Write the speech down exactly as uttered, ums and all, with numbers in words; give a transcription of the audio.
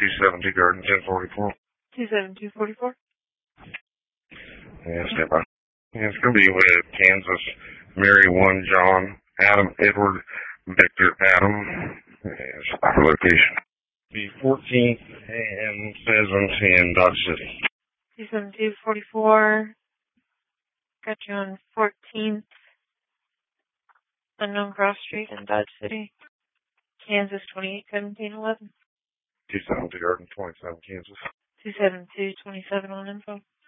two seventy Garden, ten forty-four. two seven two four four. Yeah, step by. Yeah, it's going to be with Kansas, Mary one, John, Adam, Edward, Victor, Adam. Yes, our location. The fourteenth and Pheasant in Dodge City. two seven two four four. Got you on fourteenth. Unknown Cross Street in Dodge City. Kansas twenty-eight seventeen eleven. two seventy Garden, twenty-seven, Kansas. two seven two two seven on info.